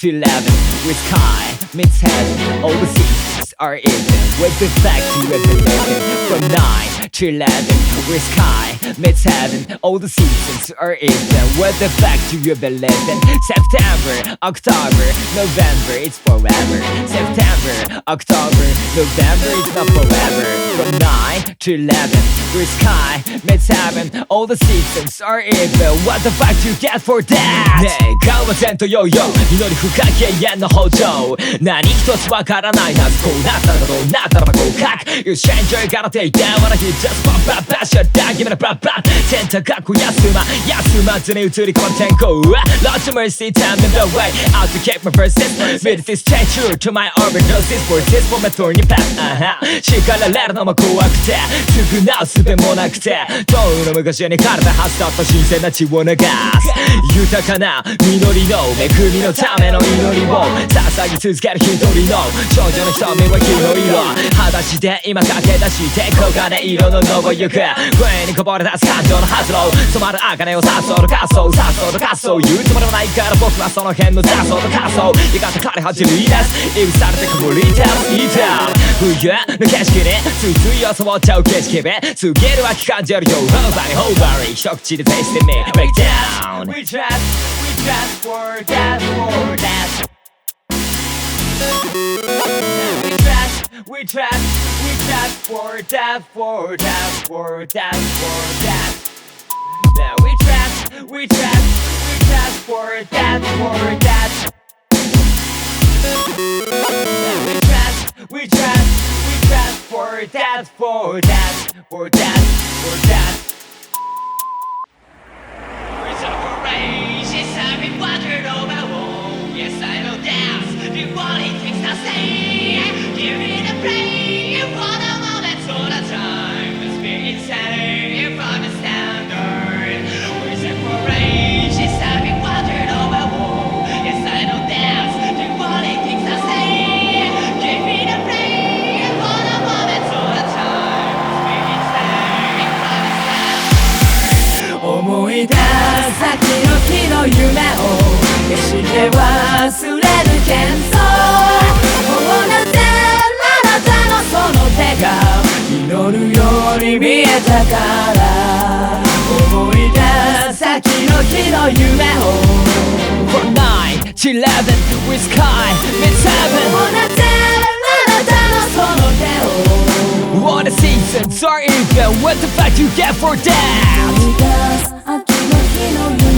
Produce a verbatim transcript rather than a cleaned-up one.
to eleven with sky meets heaven. All the seasons are even with the fact you have been living. From nine to eleven with sky meets heaven. All the seasons are even with the fact you have been living. September, October, November, it's forever. September, October, November, it's not forever. From nine to eleven with sky meets heaven. All the seasons are even. What the fuck you get for that? ねえ顔は前とヨーヨー祈り深き永遠の補助。何一つわからないなこうなったらどうなったらば合格。You change your gonna take down when I hit just pop pop pop shut down give me a pop pop 天高く休ま休まずに映り込む天候 Lots of mercy time in the way I'll to keep my verses With this change true to my overdoses For this for my thorny path 叱られるのも怖くて償う術もなくて遠いの昔に体はずだった新鮮な血を流す豊かな実りの恵みのための祈りを捧ぎ続ける一人の少女の瞳は火の色裸足で今駆け出して黄金色の野を行く声にこぼれ出す感情の発露染まる茜を誘うの仮想誘うの仮想言うつもりもないから僕はその辺の雑草と仮想いかんと枯れ始めですいぶされて曇り出すいた冬の景色についつい装っちゃう景色で過ぎる秋感じるよ Nobody Nobody 一口で taste me Break down We trust We trust for that for that We trust We trust We trust for that for that for that for that Now we trust We trust We trust for that for that Now we trust We trust We trust for that for that for that for that We're so courageous I've been wandered over oh yes I know that's the only things I say Give it a play for the moments all the time The spirit setting from the standard We're so courageous I've been wandered over oh yes I know that's the only things I say Give it a play for the moments all the time The spirit setting from the standard 思い出す先の日の夢を決して忘れるけんそうもうなぜあなたのその手が祈るように見えたから思い出す先の日の夢を From nine to eleven with sky meets heaven もうなぜあなたのその手を All the seasons are even What the fuck you get for that 思い出す秋の日の夢